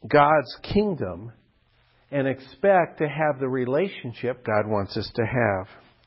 God's kingdom and expect to have the relationship God wants us to have.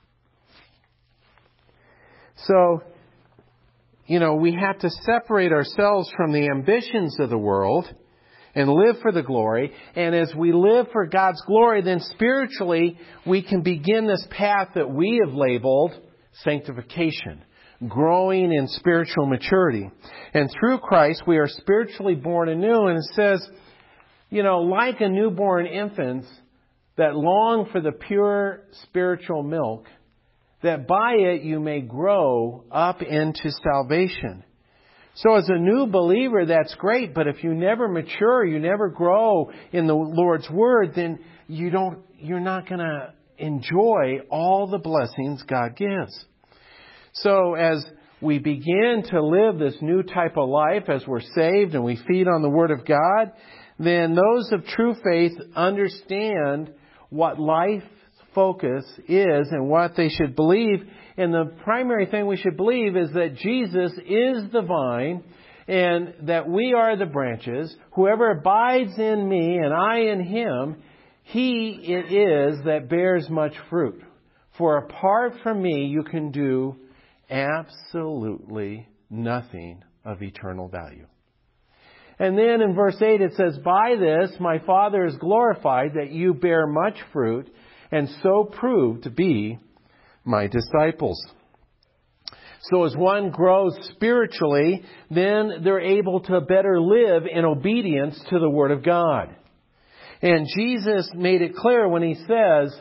So, we have to separate ourselves from the ambitions of the world and live for the glory. And as we live for God's glory, then spiritually we can begin this path that we have labeled sanctification, growing in spiritual maturity. And through Christ we are spiritually born anew. And it says, like a newborn infant that long for the pure spiritual milk, that by it you may grow up into salvation. So as a new believer, that's great, but if you never mature, you never grow in the Lord's Word, then you're not going to enjoy all the blessings God gives. So as we begin to live this new type of life, as we're saved and we feed on the Word of God, then those of true faith understand what life focus is and what they should believe. And the primary thing we should believe is that Jesus is the vine and that we are the branches. Whoever abides in me and I in him, he it is that bears much fruit. For apart from me, you can do absolutely nothing of eternal value. And then in verse 8 it says, by this my Father is glorified, that you bear much fruit, and so prove to be my disciples. So as one grows spiritually, then they're able to better live in obedience to the Word of God. And Jesus made it clear when He says,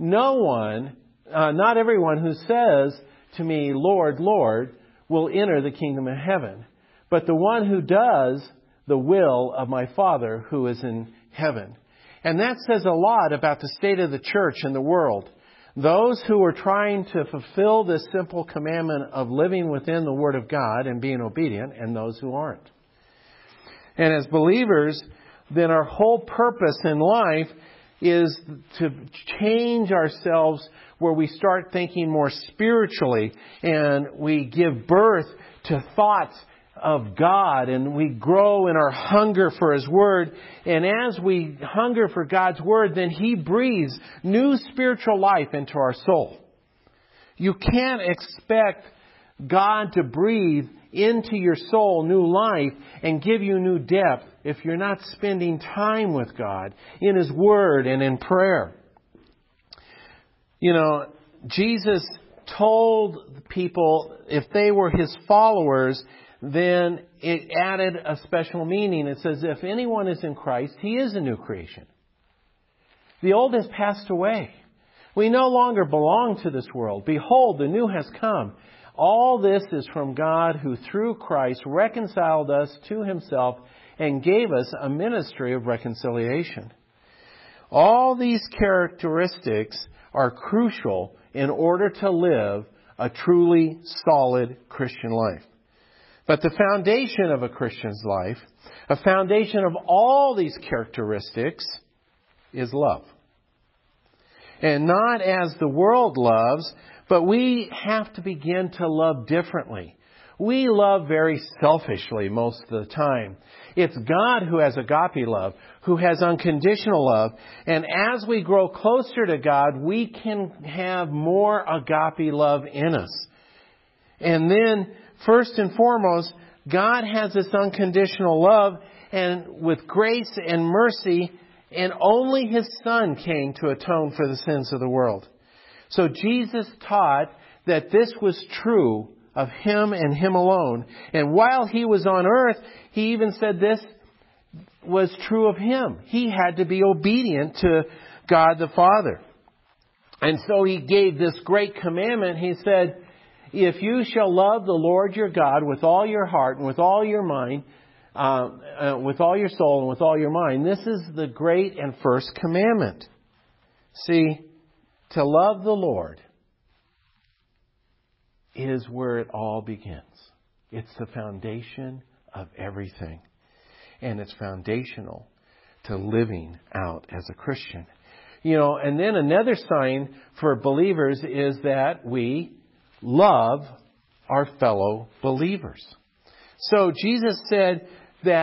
not everyone who says to me, Lord, Lord, will enter the kingdom of heaven, but the one who does the will of my Father who is in heaven. And that says a lot about the state of the church and the world. Those who are trying to fulfill this simple commandment of living within the Word of God and being obedient, and those who aren't. And as believers, then our whole purpose in life is to change ourselves where we start thinking more spiritually and we give birth to thoughts of God, and we grow in our hunger for His Word. And as we hunger for God's Word, then He breathes new spiritual life into our soul. You can't expect God to breathe into your soul new life and give you new depth if you're not spending time with God in His Word and in prayer. Jesus told people if they were His followers, then it added a special meaning. It says, if anyone is in Christ, he is a new creation. The old has passed away. We no longer belong to this world. Behold, the new has come. All this is from God, who through Christ reconciled us to Himself and gave us a ministry of reconciliation. All these characteristics are crucial in order to live a truly solid Christian life. But the foundation of a Christian's life, a foundation of all these characteristics, is love. And not as the world loves, but we have to begin to love differently. We love very selfishly most of the time. It's God who has agape love, who has unconditional love. And as we grow closer to God, we can have more agape love in us. And then, first and foremost, God has this unconditional love, and with grace and mercy, and only His Son came to atone for the sins of the world. So Jesus taught that this was true of Him and Him alone. And while He was on earth, He even said this was true of Him. He had to be obedient to God the Father. And so He gave this great commandment. He said, if you shall love the Lord your God with all your heart and with all your mind, with all your soul and with all your mind, this is the great and first commandment. See, to love the Lord is where it all begins. It's the foundation of everything. And it's foundational to living out as a Christian. And then another sign for believers is that we love our fellow believers. So Jesus said that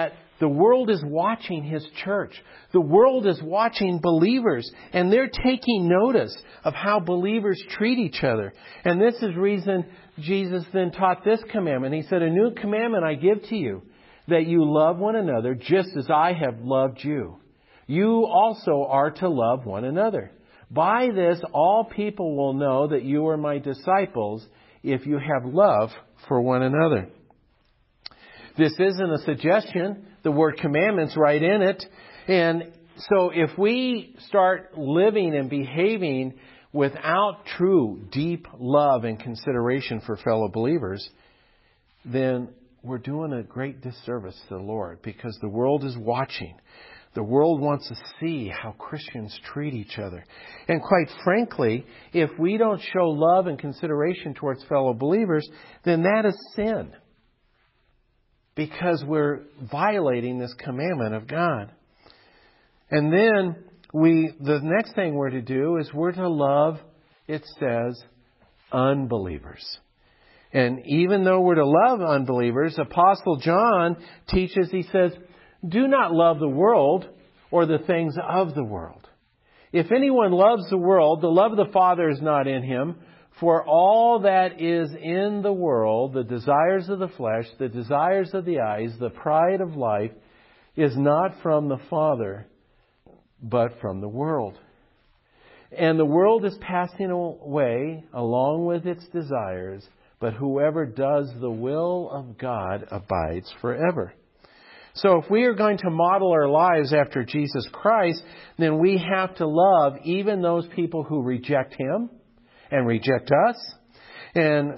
The world is watching His church. The world is watching believers, and they're taking notice of how believers treat each other. And this is reason Jesus then taught this commandment. He said, "A new commandment I give to you, that you love one another just as I have loved you. You also are to love one another. By this, all people will know that you are my disciples if you have love for one another." This isn't a suggestion. The word commandment's right in it. And so if we start living and behaving without true, deep love and consideration for fellow believers, then we're doing a great disservice to the Lord, because the world is watching. The world wants to see how Christians treat each other. And quite frankly, if we don't show love and consideration towards fellow believers, then that is sin, because we're violating this commandment of God. And then the next thing we're to do is we're to love, it says, unbelievers. And even though we're to love unbelievers, Apostle John teaches, he says, "Do not love the world or the things of the world. If anyone loves the world, the love of the Father is not in him. For all that is in the world, the desires of the flesh, the desires of the eyes, the pride of life, is not from the Father, but from the world. And the world is passing away along with its desires, but whoever does the will of God abides forever." So if we are going to model our lives after Jesus Christ, then we have to love even those people who reject Him and reject us. And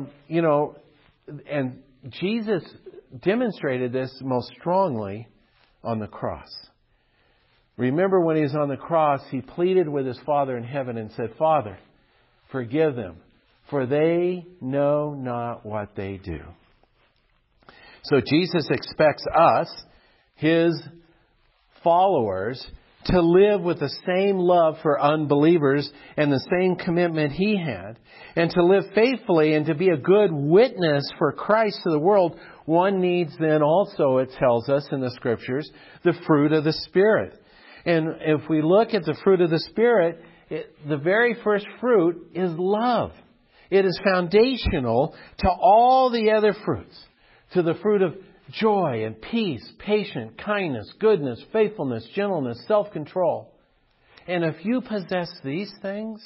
and Jesus demonstrated this most strongly on the cross. Remember when He was on the cross, He pleaded with His Father in heaven and said, "Father, forgive them, for they know not what they do." So Jesus expects us, His followers, to live with the same love for unbelievers and the same commitment He had, and to live faithfully and to be a good witness for Christ to the world. One needs then also, it tells us in the Scriptures, the fruit of the Spirit. And if we look at the fruit of the Spirit, the very first fruit is love. It is foundational to all the other fruits, to the fruit of joy and peace, patience, kindness, goodness, faithfulness, gentleness, self-control. And if you possess these things,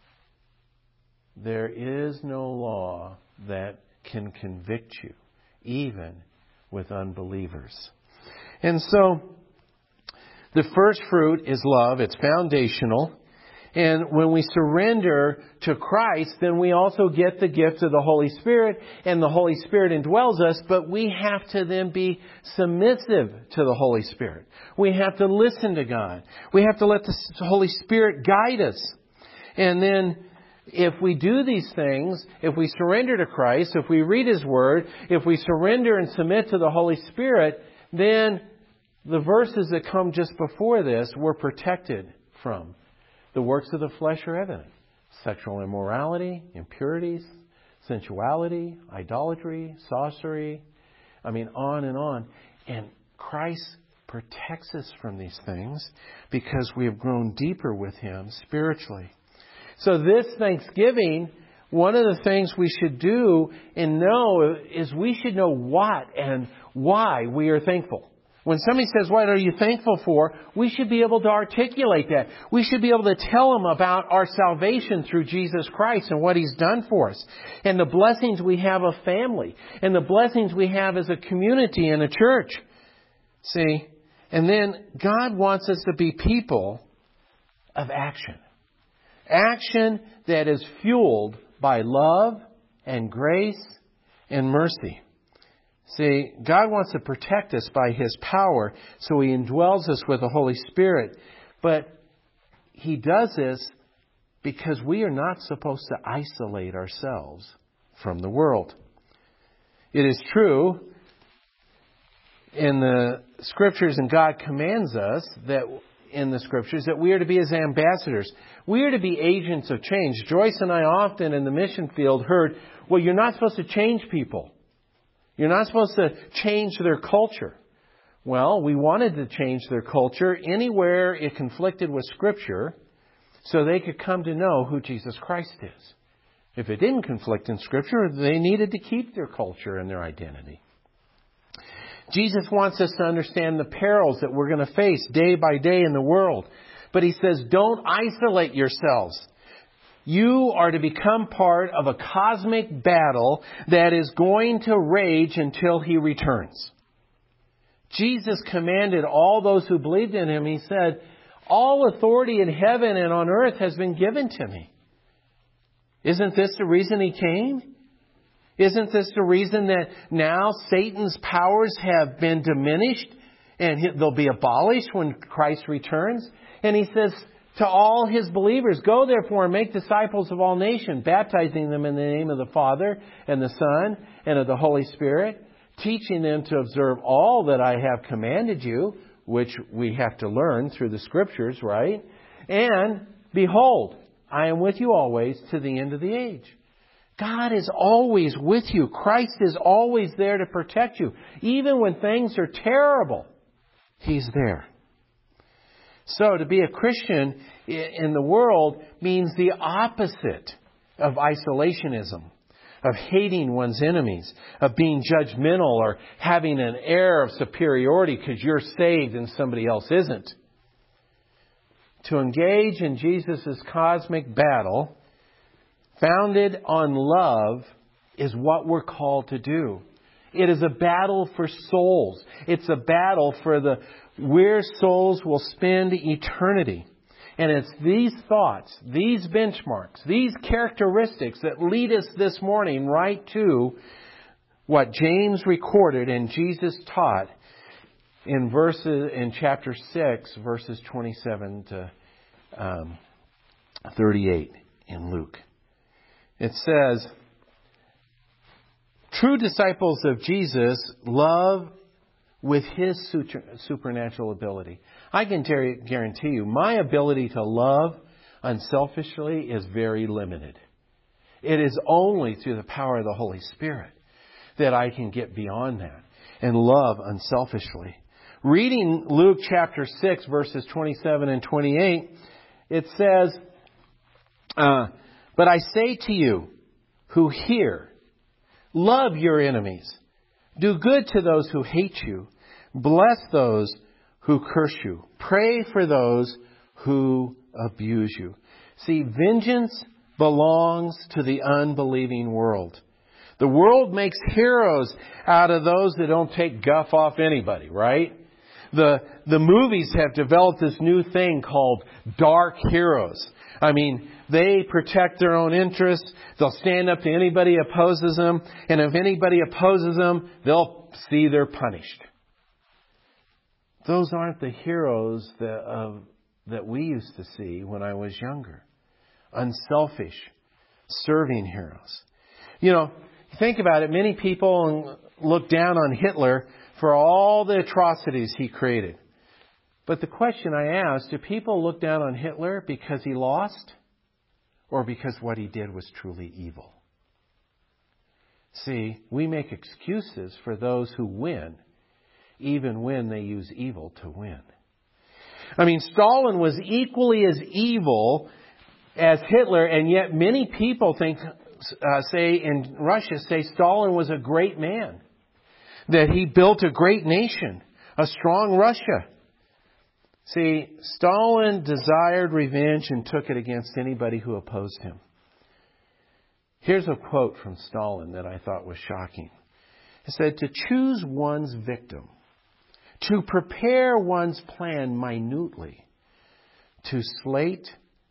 there is no law that can convict you, even with unbelievers. And so, the first fruit is love. It's foundational. And when we surrender to Christ, then we also get the gift of the Holy Spirit, and the Holy Spirit indwells us, but we have to then be submissive to the Holy Spirit. We have to listen to God. We have to let the Holy Spirit guide us. And then if we do these things, if we surrender to Christ, if we read His Word, if we surrender and submit to the Holy Spirit, then the verses that come just before this we're protected from. The works of the flesh are evident: sexual immorality, impurities, sensuality, idolatry, sorcery. On and on. And Christ protects us from these things because we have grown deeper with Him spiritually. So this Thanksgiving, one of the things we should do and know is we should know what and why we are thankful. When somebody says, "What are you thankful for?" we should be able to articulate that. We should be able to tell them about our salvation through Jesus Christ and what He's done for us, and the blessings we have of family, and the blessings we have as a community and a church. See? And then God wants us to be people of action. Action that is fueled by love and grace and mercy. See, God wants to protect us by His power, so He indwells us with the Holy Spirit. But He does this because we are not supposed to isolate ourselves from the world. It is true in the Scriptures, and God commands us that in the Scriptures, that we are to be His ambassadors. We are to be agents of change. Joyce and I often in the mission field heard, "Well, you're not supposed to change people. You're not supposed to change their culture." Well, we wanted to change their culture anywhere it conflicted with Scripture so they could come to know who Jesus Christ is. If it didn't conflict in Scripture, they needed to keep their culture and their identity. Jesus wants us to understand the perils that we're going to face day by day in the world. But He says, don't isolate yourselves. You are to become part of a cosmic battle that is going to rage until He returns. Jesus commanded all those who believed in Him, He said, all authority in heaven and on earth has been given to me. Isn't this the reason He came? Isn't this the reason that now Satan's powers have been diminished and they'll be abolished when Christ returns? And He says to all His believers, go therefore and make disciples of all nations, baptizing them in the name of the Father and the Son and of the Holy Spirit, teaching them to observe all that I have commanded you, which we have to learn through the Scriptures, right? And behold, I am with you always to the end of the age. God is always with you. Christ is always there to protect you. Even when things are terrible, He's there. So to be a Christian in the world means the opposite of isolationism, of hating one's enemies, of being judgmental or having an air of superiority because you're saved and somebody else isn't. To engage in Jesus' cosmic battle, founded on love, is what we're called to do. It is a battle for souls. It's a battle for where souls will spend eternity. And it's these thoughts, these benchmarks, these characteristics that lead us this morning right to what James recorded and Jesus taught in chapter 6, verses 27 to 38 in Luke. It says, true disciples of Jesus love with His supernatural ability. I can guarantee you, my ability to love unselfishly is very limited. It is only through the power of the Holy Spirit that I can get beyond that and love unselfishly. Reading Luke chapter 6, verses 27 and 28, it says, but I say to you who hear, love your enemies. Do good to those who hate you. Bless those who curse you. Pray for those who abuse you. See, vengeance belongs to the unbelieving world. The world makes heroes out of those that don't take guff off anybody, right? The movies have developed this new thing called dark heroes. I mean, they protect their own interests. They'll stand up to anybody who opposes them. And if anybody opposes them, they'll see they're punished. Those aren't the heroes that we used to see when I was younger. Unselfish, serving heroes. You know, think about it. Many people look down on Hitler for all the atrocities he created. But the question I ask, do people look down on Hitler because he lost or because what he did was truly evil? See, we make excuses for those who win, even when they use evil to win. I mean, Stalin was equally as evil as Hitler, and yet many people say Stalin was a great man, that he built a great nation, a strong Russia. See, Stalin desired revenge and took it against anybody who opposed him. Here's a quote from Stalin that I thought was shocking. It said, to choose one's victim, to prepare one's plan minutely, to slate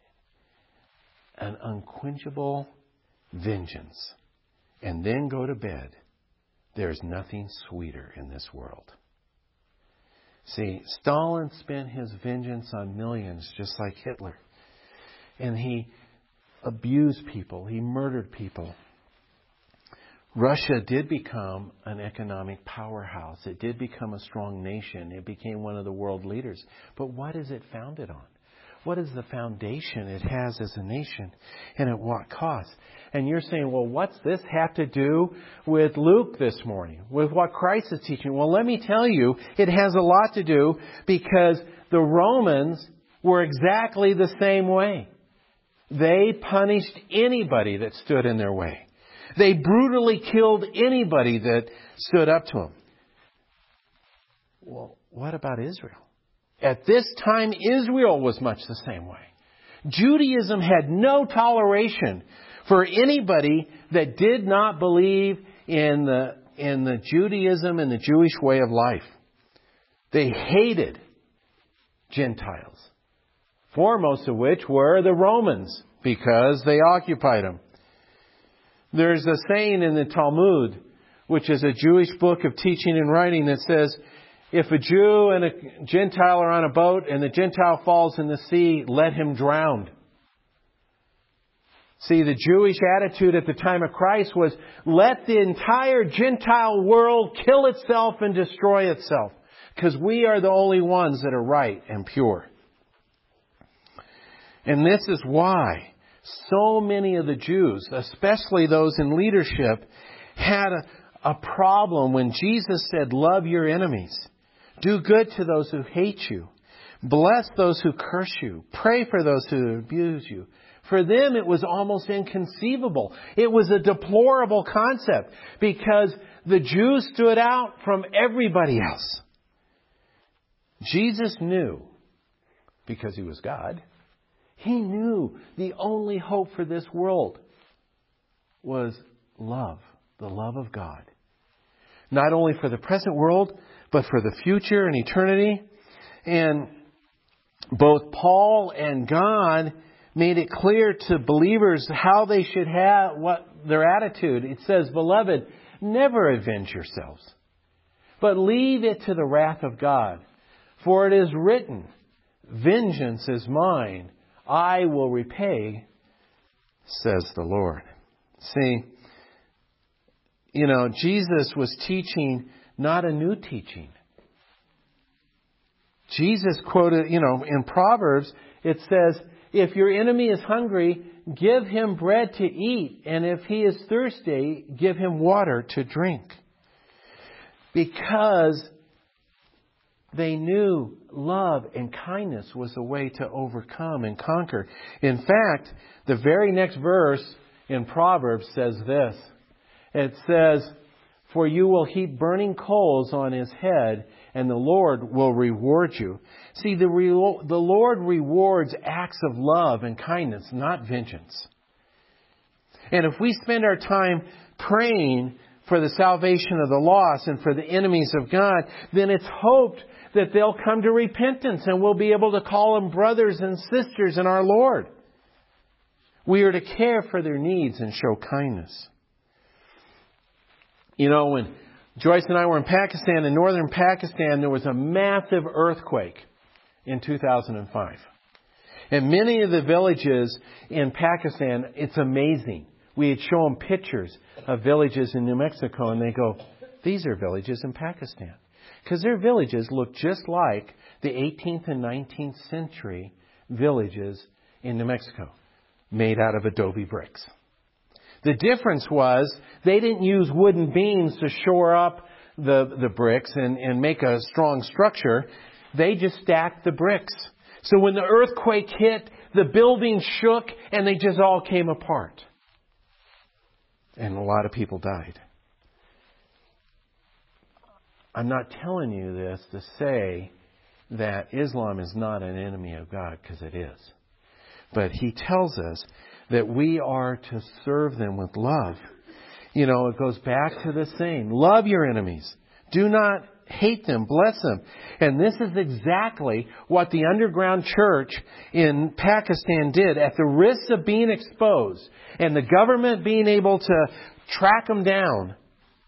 an unquenchable vengeance, and then go to bed, there's nothing sweeter in this world. See, Stalin spent his vengeance on millions just like Hitler. And he abused people. He murdered people. Russia did become an economic powerhouse. It did become a strong nation. It became one of the world leaders. But what is it founded on? what is the foundation it has as a nation and at what cost? And you're saying, well, what's this have to do with Luke this morning, with what Christ is teaching? Well, let me tell you, it has a lot to do because the Romans were exactly the same way. They punished anybody that stood in their way. They brutally killed anybody that stood up to them. Well, what about Israel? At this time, Israel was much the same way. Judaism had no toleration for anybody that did not believe in the Judaism and the Jewish way of life. They hated Gentiles, foremost of which were the Romans, because they occupied them. There's a saying in the Talmud, which is a Jewish book of teaching and writing, that says, if a Jew and a Gentile are on a boat and the Gentile falls in the sea, let him drown. See, the Jewish attitude at the time of Christ was, let the entire Gentile world kill itself and destroy itself, because we are the only ones that are right and pure. And this is why so many of the Jews, especially those in leadership, had a problem when Jesus said, love your enemies. Do good to those who hate you. Bless those who curse you. Pray for those who abuse you. For them, it was almost inconceivable. It was a deplorable concept because the Jews stood out from everybody else. Jesus knew, because He was God, He knew the only hope for this world was love, the love of God. Not only for the present world, but for the future and eternity. And both Paul and God made it clear to believers how they should have what their attitude. It says, beloved, never avenge yourselves, but leave it to the wrath of God. For it is written, vengeance is mine, I will repay, says the Lord. See, Jesus was teaching not a new teaching. Jesus quoted, in Proverbs, it says, if your enemy is hungry, give him bread to eat. And if he is thirsty, give him water to drink. Because they knew love and kindness was the way to overcome and conquer. In fact, the very next verse in Proverbs says this. It says, for you will heap burning coals on his head, and the Lord will reward you. See, the Lord rewards acts of love and kindness, not vengeance. And if we spend our time praying for the salvation of the lost and for the enemies of God, then it's hoped that they'll come to repentance and we'll be able to call them brothers and sisters in our Lord. We are to care for their needs and show kindness. When Joyce and I were in Pakistan, in northern Pakistan, there was a massive earthquake in 2005. And many of the villages in Pakistan, it's amazing. We had shown them pictures of villages in New Mexico, and they go, these are villages in Pakistan. Because their villages look just like the 18th and 19th century villages in New Mexico, made out of adobe bricks. The difference was they didn't use wooden beams to shore up the bricks and make a strong structure. They just stacked the bricks. So when the earthquake hit, the building shook and they just all came apart. And a lot of people died. I'm not telling you this to say that Islam is not an enemy of God, because it is. But He tells us that we are to serve them with love. It goes back to the saying, love your enemies. Do not hate them, bless them. And this is exactly what the underground church in Pakistan did. At the risk of being exposed and the government being able to track them down,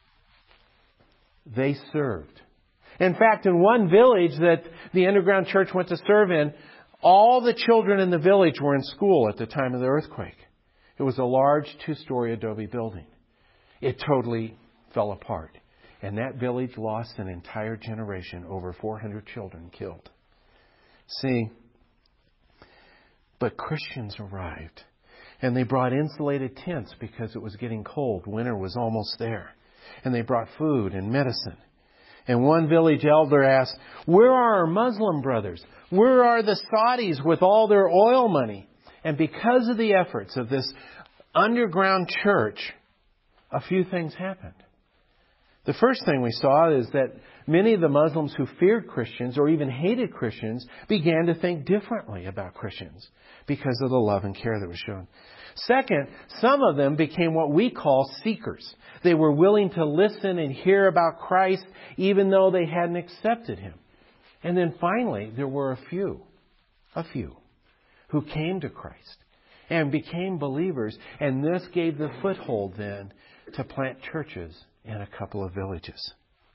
they served. In fact, in one village that the underground church went to serve in, all the children in the village were in school at the time of the earthquake. It was a large 2-story adobe building. It totally fell apart. And that village lost an entire generation, over 400 children killed. See, But Christians arrived. And they brought insulated tents because it was getting cold. Winter was almost there. And they brought food and medicine. And one village elder asked, "Where are our Muslim brothers? Where are the Saudis with all their oil money?" And because of the efforts of this underground church, a few things happened. The first thing we saw is that many of the Muslims who feared Christians or even hated Christians began to think differently about Christians because of the love and care that was shown. Second, some of them became what we call seekers. They were willing to listen and hear about Christ even though they hadn't accepted Him. And then finally, there were a few who came to Christ and became believers. And this gave the foothold then to plant churches in a couple of villages.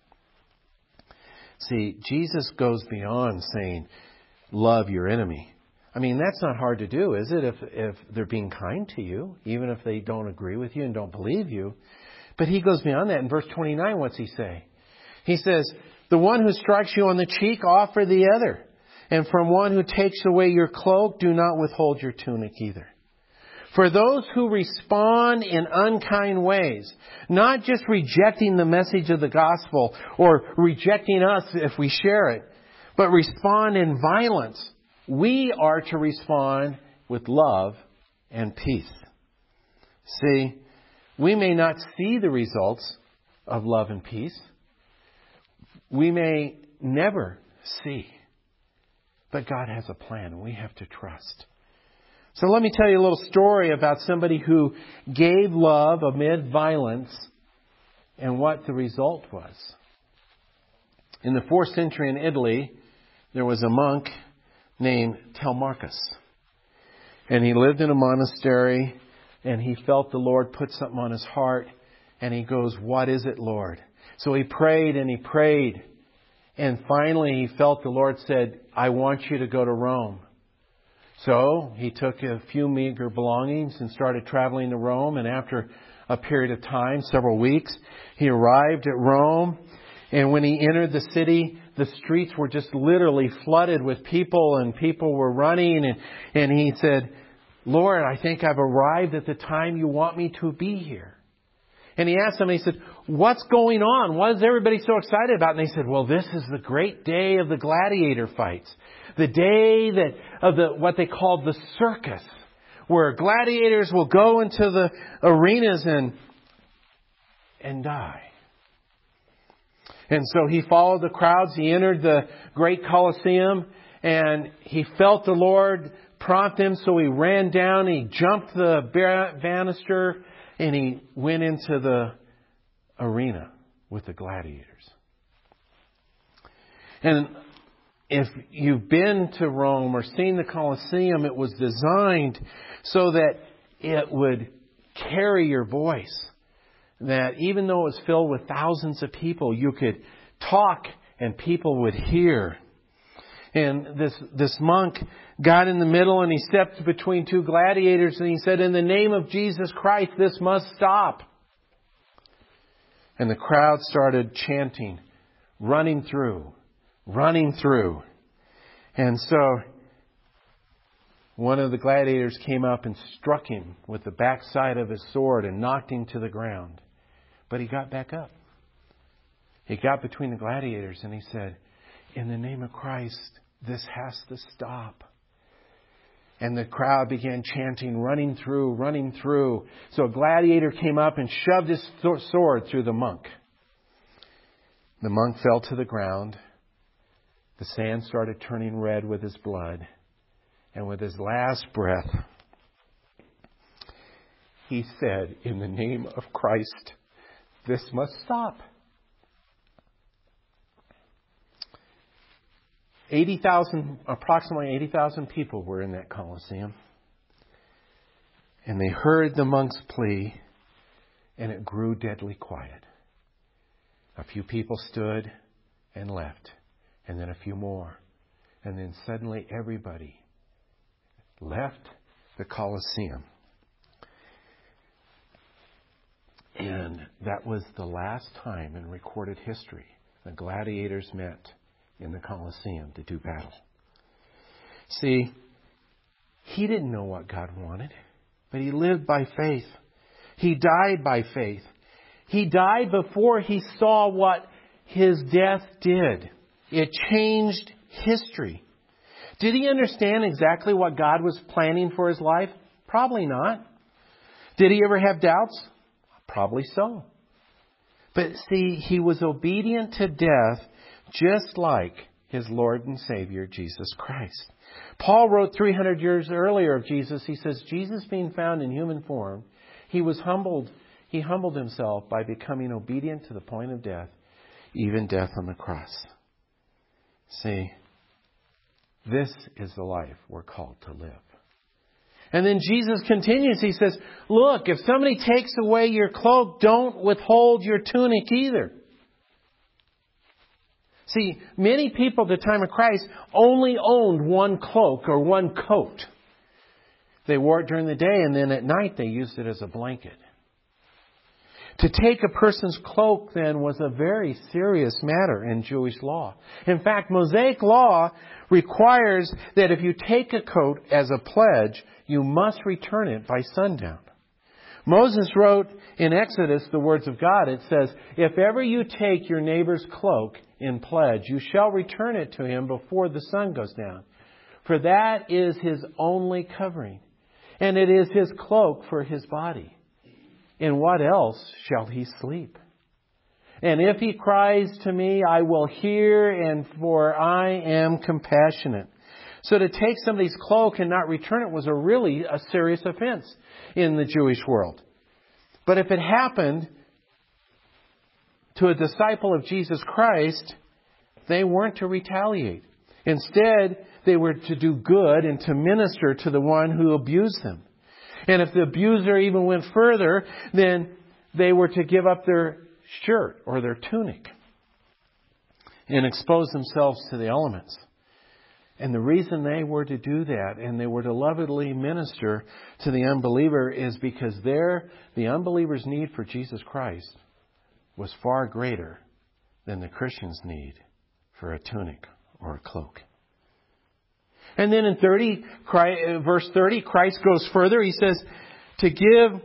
See, Jesus goes beyond saying, love your enemy. I mean, that's not hard to do, is it? If they're being kind to you, even if they don't agree with you and don't believe you. But He goes beyond that. In verse 29, what's He say? He says, the one who strikes you on the cheek, offer the other. And from one who takes away your cloak, do not withhold your tunic either. For those who respond in unkind ways, not just rejecting the message of the gospel or rejecting us if we share it, but respond in violence, we are to respond with love and peace. See, we may not see the results of love and peace. We may never see. But God has a plan, and we have to trust. So let me tell you a little story about somebody who gave love amid violence and what the result was. In the 4th century in Italy, there was a monk named Telmarchus. And he lived in a monastery, and he felt the Lord put something on his heart. And he goes, "What is it, Lord?" So he prayed and he prayed. And finally he felt the Lord said, "I want you to go to Rome." So he took a few meager belongings and started traveling to Rome. And after a period of time, several weeks, he arrived at Rome. And when he entered the city, the streets were just literally flooded with people, and people were running. And he said, "Lord, I think I've arrived at the time you want me to be here." And he asked them, he said, "What's going on? What is everybody so excited about?" And they said, "Well, this is the great day of the gladiator fights. The day of what they called the circus, where gladiators will go into the arenas and die." And so he followed the crowds. He entered the great Colosseum, and he felt the Lord prompt him. So he ran down, he jumped the banister, and he went into the arena with the gladiators. And if you've been to Rome or seen the Colosseum, it was designed so that it would carry your voice. That even though it was filled with thousands of people, you could talk and people would hear. And this monk got in the middle and he stepped between two gladiators and he said, "In the name of Jesus Christ, this must stop." And the crowd started chanting, running through. And so one of the gladiators came up and struck him with the backside of his sword and knocked him to the ground. But he got back up. He got between the gladiators and he said, "In the name of Christ, this has to stop." And the crowd began chanting, running through. So a gladiator came up and shoved his sword through the monk. The monk fell to the ground. The sand started turning red with his blood. And with his last breath, he said, "In the name of Christ, this must stop." approximately 80,000 people were in that Colosseum. And they heard the monk's plea, and it grew deadly quiet. A few people stood and left, and then a few more. And then suddenly everybody left the Colosseum. And that was the last time in recorded history the gladiators met in the Colosseum to do battle. See, He didn't know what God wanted, but he lived by faith. He died by faith. He died before he saw what his death did. It changed history. Did he understand exactly what God was planning for his life? Probably not. Did he ever have doubts? Probably so. But see, he was obedient to death just like his Lord and Savior, Jesus Christ. Paul wrote 300 years earlier of Jesus. He says, Jesus being found in human form, he humbled himself by becoming obedient to the point of death, even death on the cross. See, this is the life we're called to live. And then Jesus continues. He says, look, if somebody takes away your cloak, don't withhold your tunic either. See, many people at the time of Christ only owned one cloak or one coat. They wore it during the day, and then at night they used it as a blanket. To take a person's cloak then was a very serious matter in Jewish law. In fact, Mosaic law requires that if you take a coat as a pledge, you must return it by sundown. Moses wrote in Exodus the words of God. It says, if ever you take your neighbor's cloak in pledge, you shall return it to him before the sun goes down. For that is his only covering, and it is his cloak for his body. In what else shall he sleep? And if he cries to me, I will hear, and for I am compassionate. So to take somebody's cloak and not return it was really a serious offense in the Jewish world. But if it happened to a disciple of Jesus Christ, they weren't to retaliate. Instead, they were to do good and to minister to the one who abused them. And if the abuser even went further, then they were to give up their shirt or their tunic and expose themselves to the elements. And the reason they were to do that and they were to lovingly minister to the unbeliever is because the unbeliever's need for Jesus Christ was far greater than the Christian's need for a tunic or a cloak. And then in verse 30, Christ goes further. He says, to give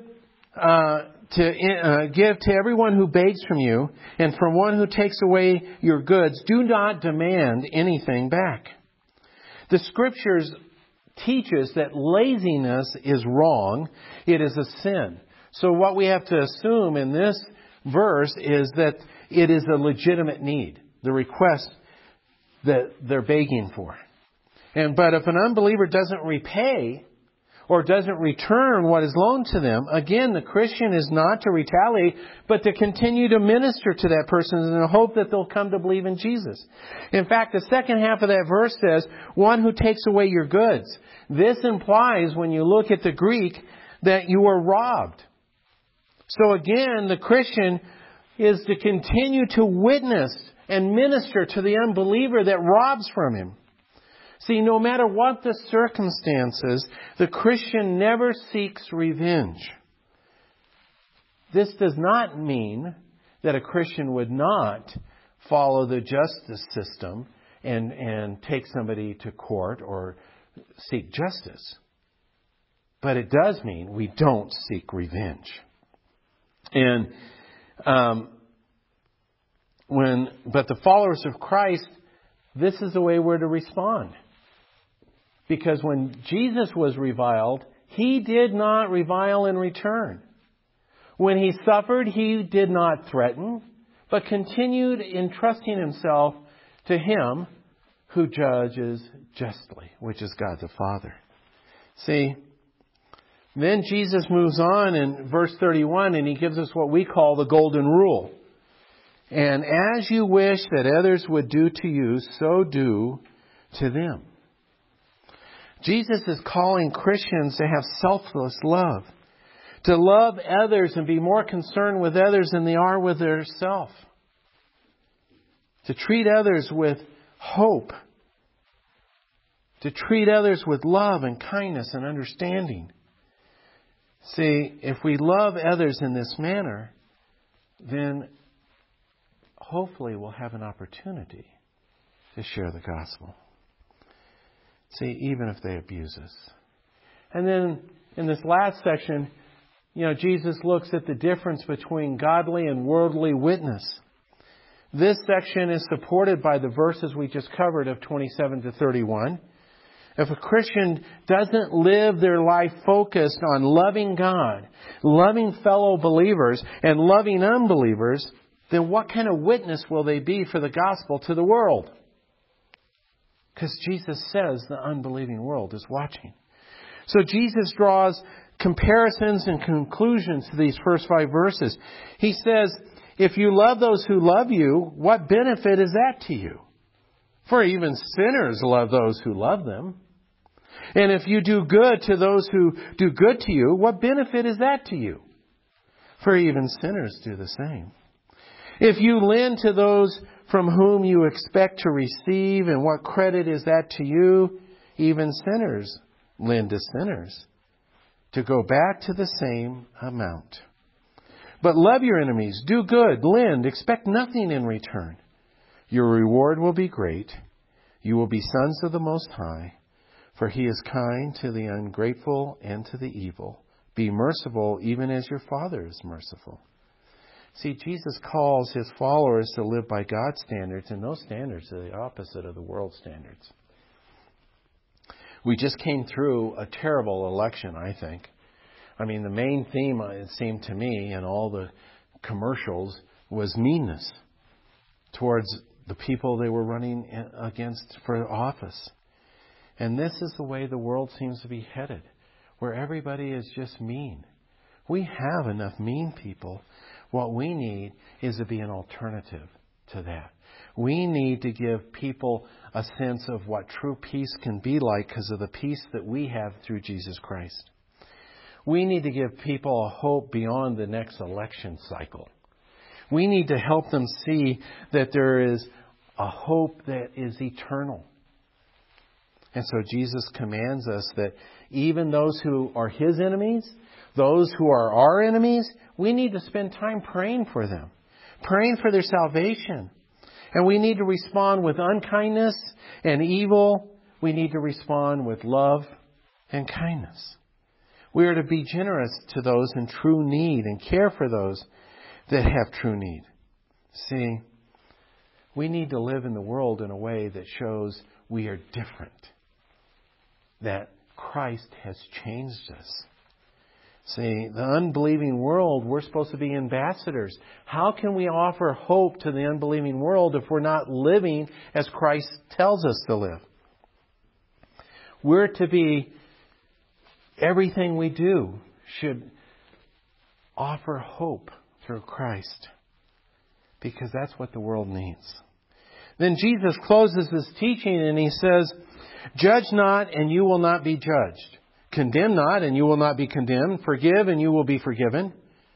to everyone who begs from you, and from one who takes away your goods, do not demand anything back. The Scriptures teach us that laziness is wrong. It is a sin. So what we have to assume in this verse is that it is a legitimate need, the request that they're begging for. But if an unbeliever doesn't repay or doesn't return what is loaned to them, again, the Christian is not to retaliate, but to continue to minister to that person in the hope that they'll come to believe in Jesus. In fact, the second half of that verse says, one who takes away your goods. This implies, when you look at the Greek, that you were robbed. So again, the Christian is to continue to witness and minister to the unbeliever that robs from him. See, no matter what the circumstances, the Christian never seeks revenge. This does not mean that a Christian would not follow the justice system and take somebody to court or seek justice. But it does mean we don't seek revenge. But the followers of Christ, this is the way we're to respond. Because when Jesus was reviled, He did not revile in return. When He suffered, He did not threaten, but continued entrusting Himself to Him who judges justly, which is God the Father. See, then Jesus moves on in verse 31 and He gives us what we call the golden rule. And as you wish that others would do to you, so do to them. Jesus is calling Christians to have selfless love, to love others and be more concerned with others than they are with themselves, to treat others with hope, to treat others with love and kindness and understanding. See, if we love others in this manner, then hopefully we'll have an opportunity to share the gospel. See, even if they abuse us, And then in this last section, Jesus looks at the difference between godly and worldly witness. This section is supported by the verses we just covered of 27 to 31. If a Christian doesn't live their life focused on loving God, loving fellow believers, and loving unbelievers, then what kind of witness will they be for the gospel to the world? Because Jesus says the unbelieving world is watching. So Jesus draws comparisons and conclusions to these first 5 verses. He says, if you love those who love you, what benefit is that to you? For even sinners love those who love them. And if you do good to those who do good to you, what benefit is that to you? For even sinners do the same. If you lend to those from whom you expect to receive, and what credit is that to you? Even sinners lend to sinners to go back to the same amount. But love your enemies, do good, lend, expect nothing in return. Your reward will be great. You will be sons of the Most High. For He is kind to the ungrateful and to the evil. Be merciful even as your Father is merciful. See, Jesus calls His followers to live by God's standards, and those standards are the opposite of the world's standards. We just came through a terrible election, I think. I mean, the main theme, it seemed to me, in all the commercials was meanness towards the people they were running against for office. And this is the way the world seems to be headed, where everybody is just mean. We have enough mean people. What we need is to be an alternative to that. We need to give people a sense of what true peace can be like because of the peace that we have through Jesus Christ. We need to give people a hope beyond the next election cycle. We need to help them see that there is a hope that is eternal. And so Jesus commands us that even those who are His enemies, those who are our enemies, we need to spend time praying for them, praying for their salvation. And we need to respond with unkindness and evil. We need to respond with love and kindness. We are to be generous to those in true need and care for those that have true need. See, we need to live in the world in a way that shows we are different, that Christ has changed us. See, the unbelieving world, we're supposed to be ambassadors. How can we offer hope to the unbelieving world if we're not living as Christ tells us to live? We're to be, everything we do should offer hope through Christ, because that's what the world needs. Then Jesus closes His teaching and He says, judge not and you will not be judged. Condemn not and you will not be condemned. Forgive and you will be forgiven.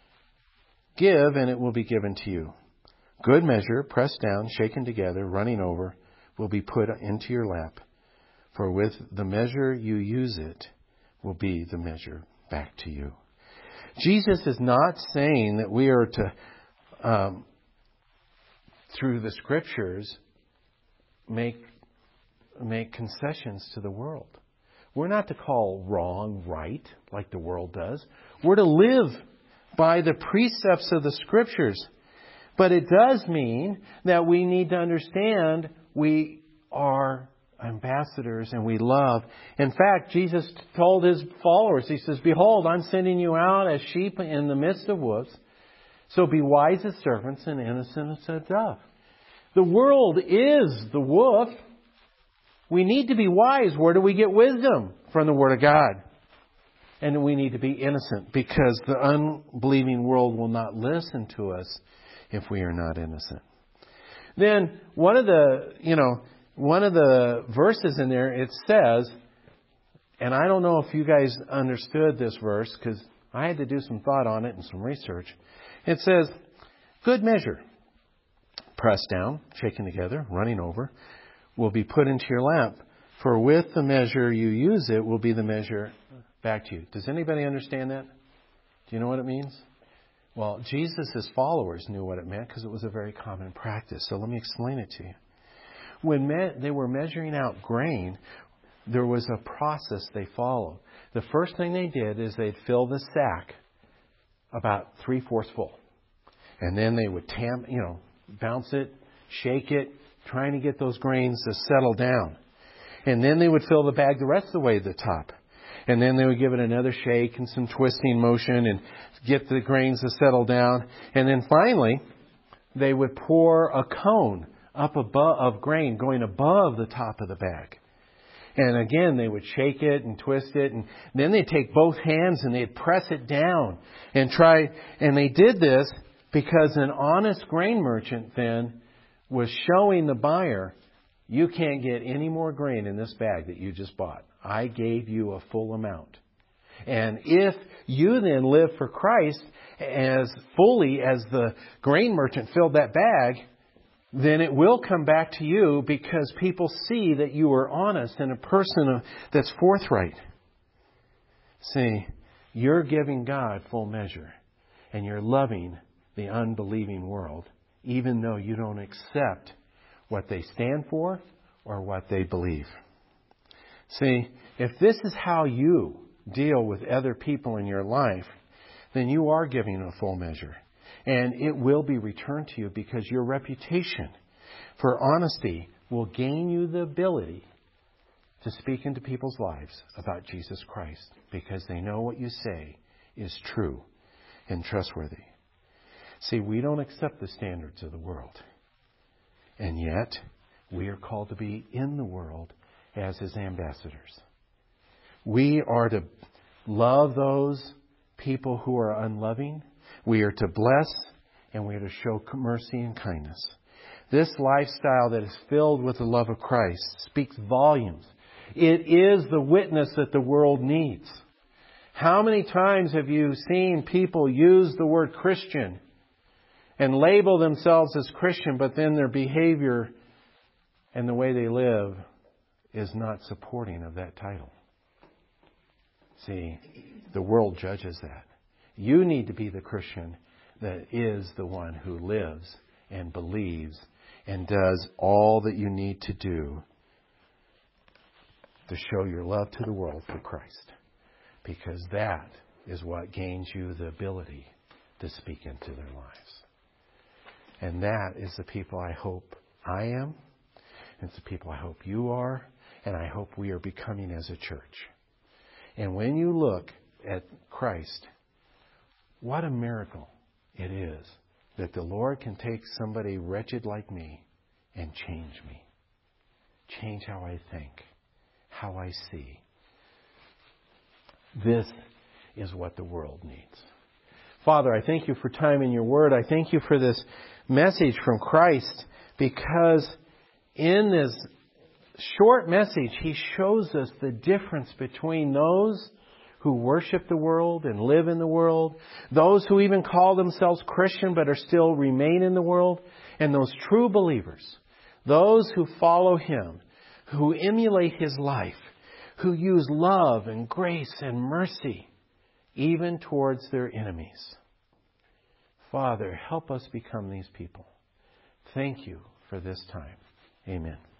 Give and it will be given to you. Good measure, pressed down, shaken together, running over, will be put into your lap. For with the measure you use it will be the measure back to you. Jesus is not saying that we are to, through the Scriptures, make concessions to the world. We're not to call wrong right like the world does. We're to live by the precepts of the Scriptures. But it does mean that we need to understand we are ambassadors and we love. In fact, Jesus told His followers, He says, behold, I'm sending you out as sheep in the midst of wolves. So be wise as serpents and innocent as a dove. The world is the wolf. We need to be wise. Where do we get wisdom? From the Word of God. And we need to be innocent, because the unbelieving world will not listen to us if we are not innocent. Then one of the verses in there, it says, and I don't know if you guys understood this verse because I had to do some thought on it and some research. It says, good measure, pressed down, shaken together, running over, will be put into your lap. For with the measure you use it will be the measure back to you. Does anybody understand that? Do you know what it means? Well, Jesus' followers knew what it meant because it was a very common practice. So let me explain it to you. When they were measuring out grain, there was a process they followed. The first thing they did is they'd fill the sack about 3/4 full. And then they would bounce it, shake it, trying to get those grains to settle down. And then they would fill the bag the rest of the way to the top. And then they would give it another shake and some twisting motion and get the grains to settle down. And then finally, they would pour a cone up above of grain going above the top of the bag. And again, they would shake it and twist it. And then they'd take both hands and they'd press it down and try. And they did this because an honest grain merchant then was showing the buyer, you can't get any more grain in this bag that you just bought. I gave you a full amount. And if you then live for Christ as fully as the grain merchant filled that bag, then it will come back to you because people see that you are honest and a person that's forthright. See, you're giving God full measure and you're loving the unbelieving world, even though you don't accept what they stand for or what they believe. See, if this is how you deal with other people in your life, then you are giving a full measure. And it will be returned to you because your reputation for honesty will gain you the ability to speak into people's lives about Jesus Christ because they know what you say is true and trustworthy. See, we don't accept the standards of the world. And yet, we are called to be in the world as His ambassadors. We are to love those people who are unloving. We are to bless and we are to show mercy and kindness. This lifestyle that is filled with the love of Christ speaks volumes. It is the witness that the world needs. How many times have you seen people use the word Christian and label themselves as Christian, but then their behavior and the way they live is not supporting of that title? See, the world judges that. You need to be the Christian that is the one who lives and believes and does all that you need to do to show your love to the world for Christ. Because that is what gains you the ability to speak into their lives. And that is the people I hope I am. It's the people I hope you are. And I hope we are becoming as a church. And when you look at Christ, what a miracle it is that the Lord can take somebody wretched like me and change me. Change how I think, how I see. This is what the world needs. Father, I thank you for time in your word. I thank you for this message from Christ because in this short message, He shows us the difference between those who worship the world and live in the world, those who even call themselves Christian but are still remain in the world, and those true believers, those who follow Him, who emulate His life, who use love and grace and mercy even towards their enemies. Father, help us become these people. Thank you for this time. Amen.